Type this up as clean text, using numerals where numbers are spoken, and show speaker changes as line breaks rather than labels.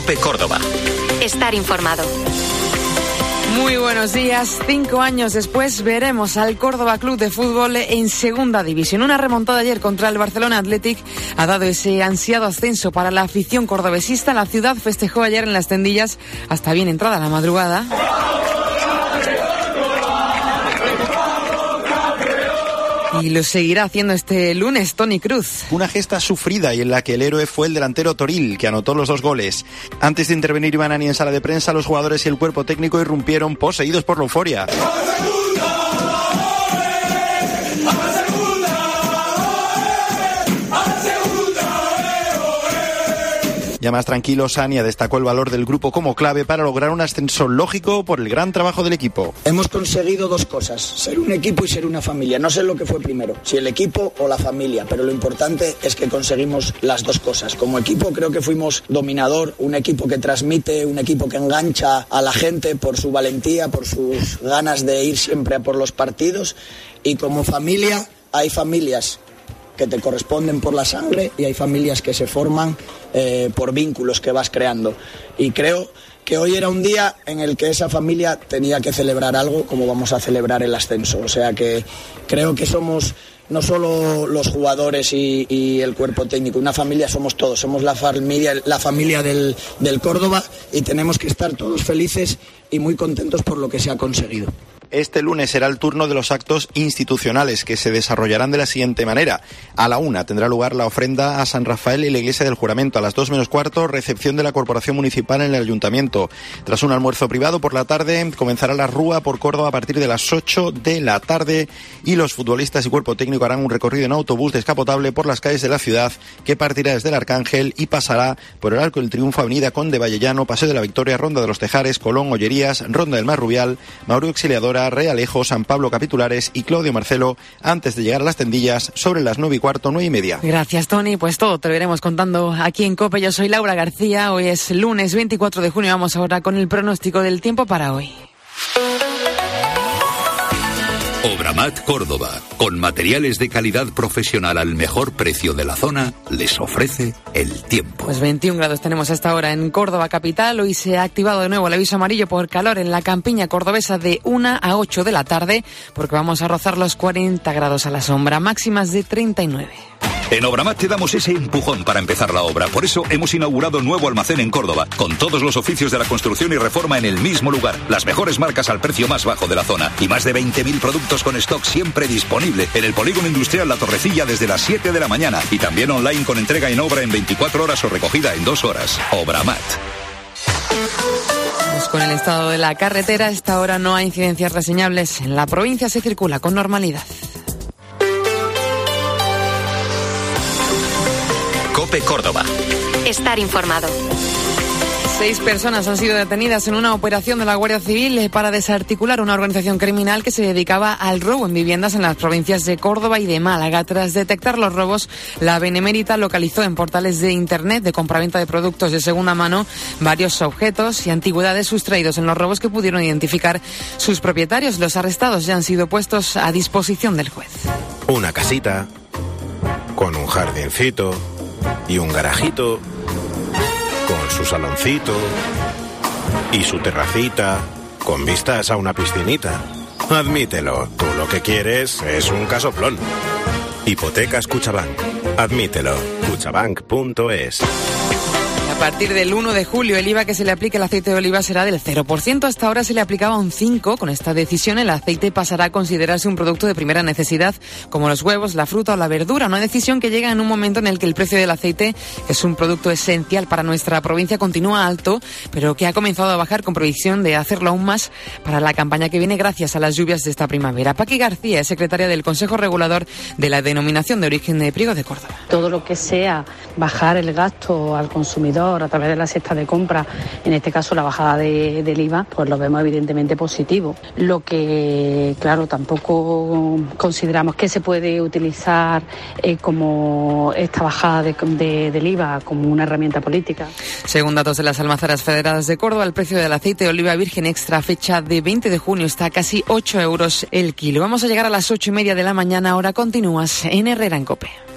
COPE Córdoba.
Estar informado.
Muy buenos días. 5 años después veremos al Córdoba Club de Fútbol en segunda división. Una remontada ayer contra el Barcelona Athletic ha dado ese ansiado ascenso para la afición cordobesista. La ciudad festejó ayer en las Tendillas hasta bien entrada la madrugada. Y lo seguirá haciendo este lunes Toni Cruz.
Una gesta sufrida y en la que el héroe fue el delantero Toril, que anotó los 2 goles. Antes de intervenir Iván Ani en sala de prensa, los jugadores y el cuerpo técnico irrumpieron poseídos por la euforia. Ya más tranquilo, Sania destacó el valor del grupo como clave para lograr un ascenso lógico por el gran trabajo del equipo.
Hemos conseguido 2 cosas, ser un equipo y ser una familia. No sé lo que fue primero, si el equipo o la familia, pero lo importante es que conseguimos las 2 cosas. Como equipo creo que fuimos dominador, un equipo que transmite, un equipo que engancha a la gente por su valentía, por sus ganas de ir siempre a por los partidos. Y como familia, hay familias que te corresponden por la sangre y hay familias que se forman por vínculos que vas creando. Y creo que hoy era un día en el que esa familia tenía que celebrar algo como vamos a celebrar el ascenso. O sea que creo que somos no solo los jugadores y el cuerpo técnico, una familia somos todos, somos la familia del Córdoba y tenemos que estar todos felices y muy contentos por lo que se ha conseguido.
Este lunes será el turno de los actos institucionales, que se desarrollarán de la siguiente manera. A la 1 tendrá lugar la ofrenda a San Rafael y la Iglesia del Juramento. A las 2 menos cuarto, recepción de la Corporación Municipal en el Ayuntamiento. Tras un almuerzo privado por la tarde, comenzará la Rúa por Córdoba a partir de las 8 de la tarde y los futbolistas y cuerpo técnico harán un recorrido en autobús descapotable por las calles de la ciudad, que partirá desde el Arcángel y pasará por el Arco del Triunfo, Avenida Conde Vallellano, Paseo de la Victoria, Ronda de los Tejares, Colón, Ollerías, Ronda del Marrubial, Mauro Auxiliadora, Realejo, San Pablo Capitulares y Claudio Marcelo, antes de llegar a las Tendillas sobre las 9 y cuarto, 9 y media.
Gracias, Toni. Pues todo te lo iremos contando aquí en COPE. Yo soy Laura García. Hoy es lunes 24 de junio. Vamos ahora con el pronóstico del tiempo para hoy.
Obramat Córdoba, con materiales de calidad profesional al mejor precio de la zona, les ofrece el tiempo.
Pues 21 grados tenemos hasta ahora en Córdoba capital. Hoy se ha activado de nuevo el aviso amarillo por calor en la campiña cordobesa de 1 a 8 de la tarde, porque vamos a rozar los 40 grados a la sombra, máximas de 39.
En Obramat te damos ese empujón para empezar la obra. Por eso hemos inaugurado nuevo almacén en Córdoba, con todos los oficios de la construcción y reforma en el mismo lugar. Las mejores marcas al precio más bajo de la zona. Y más de 20.000 productos con stock siempre disponible. En el polígono industrial La Torrecilla desde las 7 de la mañana. Y también online con entrega en obra en 24 horas o recogida en 2 horas. Obramat.
Pues con el estado de la carretera, a esta hora no hay incidencias reseñables. En la provincia se circula con normalidad.
COPE Córdoba. Estar informado.
6 personas han sido detenidas en una operación de la Guardia Civil para desarticular una organización criminal que se dedicaba al robo en viviendas en las provincias de Córdoba y de Málaga. Tras detectar los robos, la Benemérita localizó en portales de Internet de compraventa de productos de segunda mano varios objetos y antigüedades sustraídos en los robos que pudieron identificar sus propietarios. Los arrestados ya han sido puestos a disposición del juez.
Una casita con un jardincito y un garajito, con su saloncito y su terracita, con vistas a una piscinita. Admítelo, tú lo que quieres es un casoplón. Hipotecas Cuchabank. Admítelo. Cuchabank.es.
A partir del 1 de julio, el IVA que se le aplique al aceite de oliva será del 0%. Hasta ahora se le aplicaba un 5%. Con esta decisión, el aceite pasará a considerarse un producto de primera necesidad, como los huevos, la fruta o la verdura. Una decisión que llega en un momento en el que el precio del aceite, que es un producto esencial para nuestra provincia, continúa alto, pero que ha comenzado a bajar con previsión de hacerlo aún más para la campaña que viene gracias a las lluvias de esta primavera. Paqui García es secretaria del Consejo Regulador de la Denominación de Origen de Priego de Córdoba.
Todo lo que sea bajar el gasto al consumidor a través de la cesta de compra, en este caso la bajada del IVA, pues lo vemos evidentemente positivo. Lo que, claro, tampoco consideramos que se puede utilizar como esta bajada del IVA como una herramienta política.
Según datos de las almazaras federadas de Córdoba, el precio del aceite de oliva virgen extra a fecha de 20 de junio está a casi 8 euros el kilo. Vamos a llegar a las 8:30 de la mañana. Ahora continúas en Herrera en COPE.